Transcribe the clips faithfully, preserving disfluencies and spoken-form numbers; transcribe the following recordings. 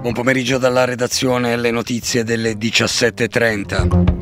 Buon pomeriggio dalla redazione, le notizie delle diciassette e trenta.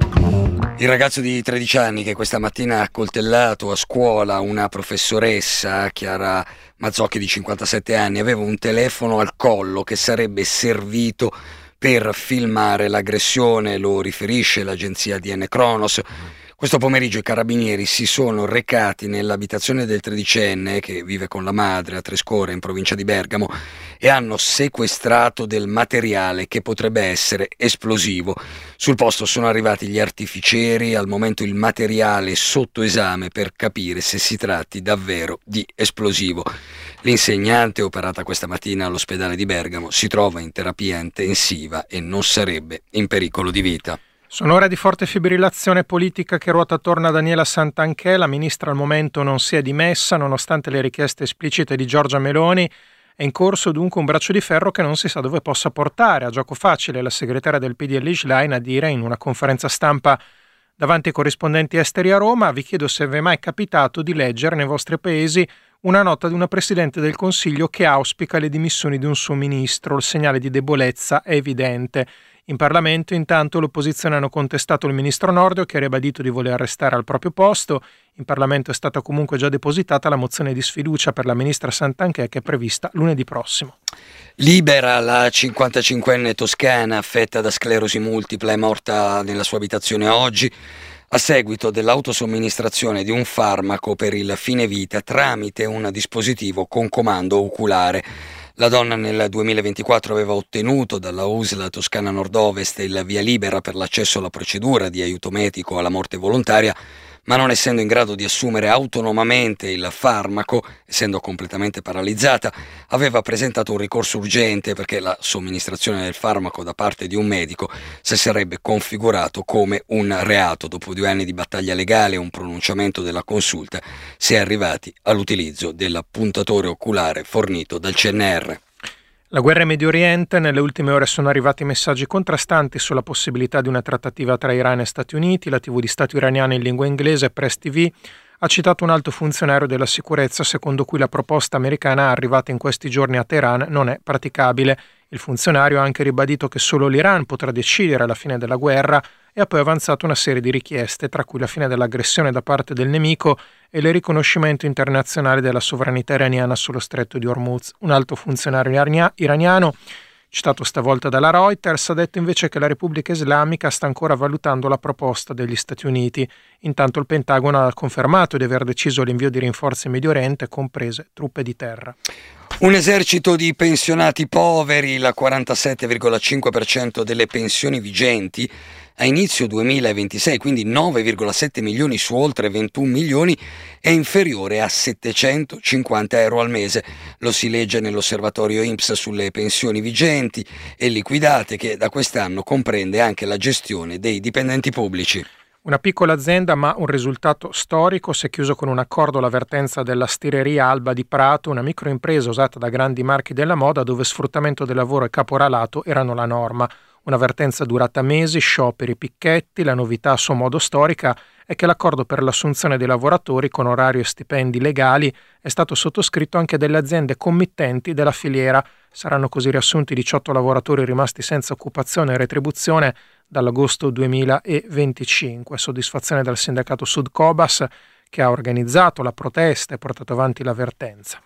Il ragazzo di tredici anni che questa mattina ha accoltellato a scuola una professoressa, Chiara Mazzocchi di cinquantasette anni, aveva un telefono al collo che sarebbe servito per filmare l'aggressione, lo riferisce l'agenzia D N Cronos. Questo pomeriggio i carabinieri si sono recati nell'abitazione del tredicenne che vive con la madre a Trescore in provincia di Bergamo e hanno sequestrato del materiale che potrebbe essere esplosivo. Sul posto sono arrivati gli artificieri, al momento il materiale è sotto esame per capire se si tratti davvero di esplosivo. L'insegnante, operata questa mattina all'ospedale di Bergamo, si trova in terapia intensiva e non sarebbe in pericolo di vita. Sono ore di forte fibrillazione politica che ruota attorno a Daniela Santanchè. La ministra al momento non si è dimessa, nonostante le richieste esplicite di Giorgia Meloni. È in corso dunque un braccio di ferro che non si sa dove possa portare. A gioco facile la segretaria del P D L Schlein a dire in una conferenza stampa davanti ai corrispondenti esteri a Roma: vi chiedo se vi è mai capitato di leggere nei vostri paesi una nota di una Presidente del Consiglio che auspica le dimissioni di un suo ministro. Il segnale di debolezza è evidente. In Parlamento intanto l'opposizione hanno contestato il ministro Nordio che ha ribadito di voler restare al proprio posto. In Parlamento è stata comunque già depositata la mozione di sfiducia per la ministra Santanchè che è prevista lunedì prossimo. Libera la cinquantacinquenne toscana affetta da sclerosi multipla è morta nella sua abitazione oggi a seguito dell'autosomministrazione di un farmaco per il fine vita tramite un dispositivo con comando oculare. La donna nel duemilaventiquattro aveva ottenuto dalla U S L Toscana Nord-Ovest il via libera per l'accesso alla procedura di aiuto medico alla morte volontaria, ma non essendo in grado di assumere autonomamente il farmaco, essendo completamente paralizzata, aveva presentato un ricorso urgente perché la somministrazione del farmaco da parte di un medico si sarebbe configurato come un reato. Dopo due anni di battaglia legale e un pronunciamento della consulta, si è arrivati all'utilizzo del puntatore oculare fornito dal C N R. La guerra in Medio Oriente, nelle ultime ore sono arrivati messaggi contrastanti sulla possibilità di una trattativa tra Iran e Stati Uniti. La tivù di Stato iraniana in lingua inglese, Press T V, ha citato un alto funzionario della sicurezza secondo cui la proposta americana arrivata in questi giorni a Teheran non è praticabile. Il funzionario ha anche ribadito che solo l'Iran potrà decidere la fine della guerra e ha poi avanzato una serie di richieste, tra cui la fine dell'aggressione da parte del nemico e il riconoscimento internazionale della sovranità iraniana sullo stretto di Hormuz. Un alto funzionario iraniano, citato stavolta dalla Reuters, ha detto invece che la Repubblica Islamica sta ancora valutando la proposta degli Stati Uniti. Intanto il Pentagono ha confermato di aver deciso l'invio di rinforzi in Medio Oriente, comprese truppe di terra. Un esercito di pensionati poveri, il quarantasette virgola cinque per cento delle pensioni vigenti a inizio duemilaventisei, quindi nove virgola sette milioni su oltre ventuno milioni, è inferiore a settecentocinquanta euro al mese. Lo si legge nell'osservatorio I N P S sulle pensioni vigenti e liquidate, che da quest'anno comprende anche la gestione dei dipendenti pubblici. Una piccola azienda ma un risultato storico. Si è chiuso con un accordo la vertenza della stireria Alba di Prato, una microimpresa usata da grandi marchi della moda dove sfruttamento del lavoro e caporalato erano la norma. Una vertenza durata mesi, scioperi, picchetti. La novità a suo modo storica è che l'accordo per l'assunzione dei lavoratori con orario e stipendi legali è stato sottoscritto anche dalle aziende committenti della filiera. Saranno così riassunti diciotto lavoratori rimasti senza occupazione e retribuzione dall'agosto duemilaventicinque. Soddisfazione dal sindacato Sud Cobas che ha organizzato la protesta e portato avanti la vertenza.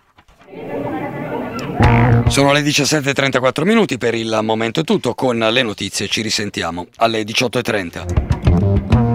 Sono le diciassette e trentaquattro minuti, per il momento è tutto. Con le notizie ci risentiamo alle diciotto e trenta.